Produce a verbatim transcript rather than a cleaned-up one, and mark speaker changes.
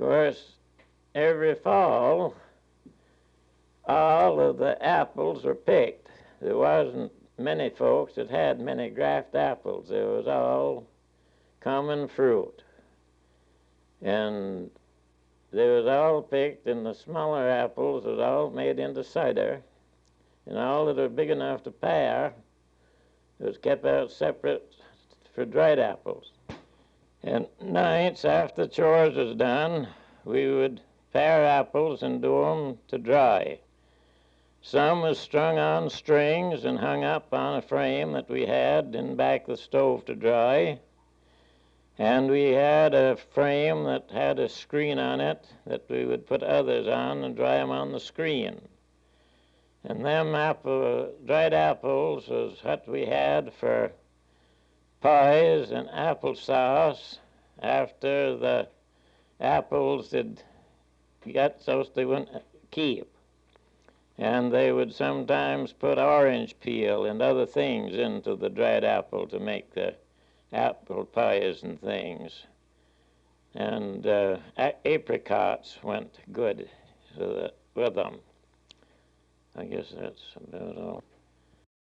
Speaker 1: course, every fall, all of the apples were picked. There wasn't many folks that had many graft apples. It was all common fruit. And they was all picked, and the smaller apples was all made into cider. And all that were big enough to pare was kept out separate for dried apples. And nights after chores was done, we would pare apples and do 'em to dry. Some was strung on strings and hung up on a frame that we had in back of the stove to dry. And we had a frame that had a screen on it that we would put others on and dry 'em on the screen. And them apple, dried apples was what we had for pies and applesauce after the apples had got so they wouldn't keep. And they would sometimes put orange peel and other things into the dried apple to make the apple pies and things. And uh, apricots went good with them. I guess that's about all.